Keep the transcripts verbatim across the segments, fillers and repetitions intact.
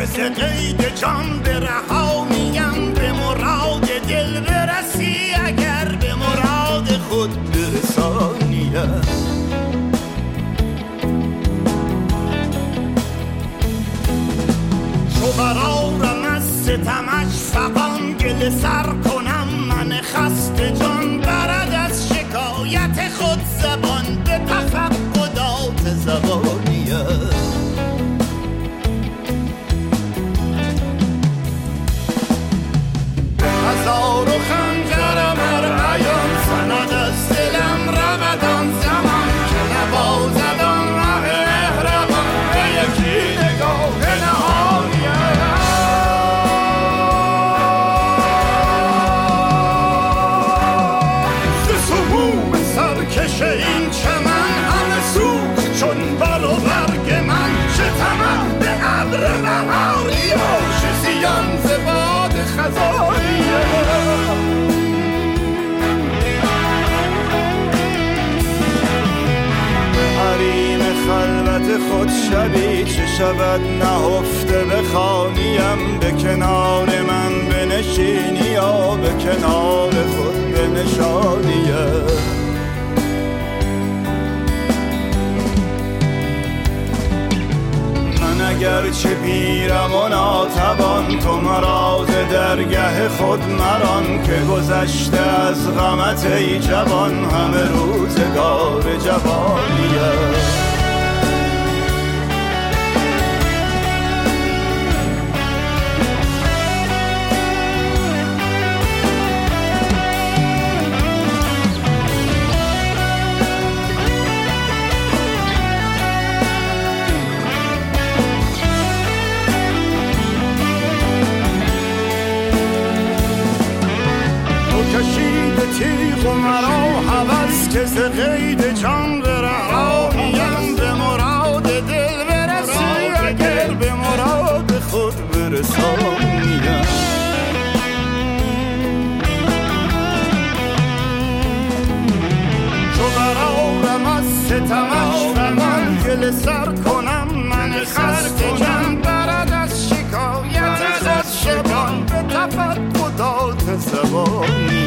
که ز قید جان به رهانیم، به مراد دل برسی اگر به مراد خود برسانیم. چو برآرم از ستمش فغان، گله سر کنم من خسته جان، برد از شکایت خود زبان به تفقدات زبانیم. هزار و خنجرم ار عیان سند از دلم رود آن زمان، که نوازد آن ره مهربان به یکی نگاه نهانیم. ز سموم سرکش این چمن همه سوخت چون بر و برگ من، چه طمع به ابر بهاری و چه زیان ز باد خزانی. حریم خلوت خود شبی چه شود نهفته بخوانیم، به کنار من بنشینی یا به کنار خود بنشانیم. اگر چه پیرم و ناتوان، تو مرا ز درگه خود مران، که گذشته از غمت ای جوان همه روزگار جوانیم. کشید تیغ و مرا هوس، که ز قید جان برهانیم، به مراد دل برسی اگر به مراد خود برسانیم. چو برآرم از ستمش فغان، گله سر کنم من خسته جان، برد از شکایت خود شبان به تفقدات زبانیم.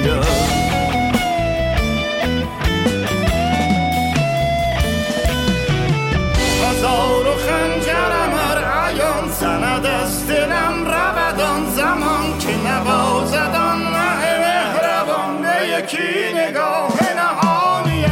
هزار و خنجرم ار عیان سند از دلم رود آن زمان، که نوازد آن ره مهربان به یکی نگاه نهانیم.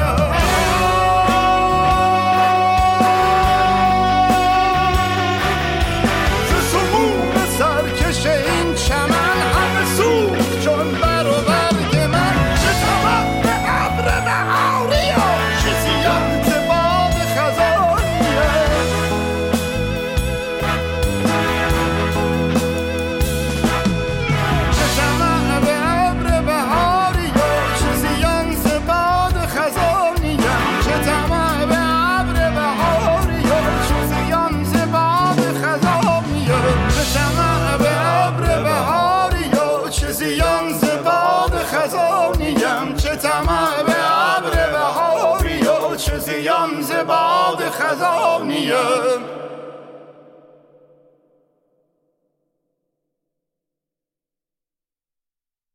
ز سموم سرکش این چمن همه سوخت چون بر و برگ من، چه طمع به ابر بهاری و چه زیان ز باد خزانیم. چه طمع به ابر بهاری و چه زیان ز باد خزانیم. چه طمع به ابر بهاری و چه زیان ز باد خزانیم. چه طمع به ابر بهاری و چه زیان ز باد خزانیم. چه طمع به ابر بهاری و چه زیان ز باد خزانیم.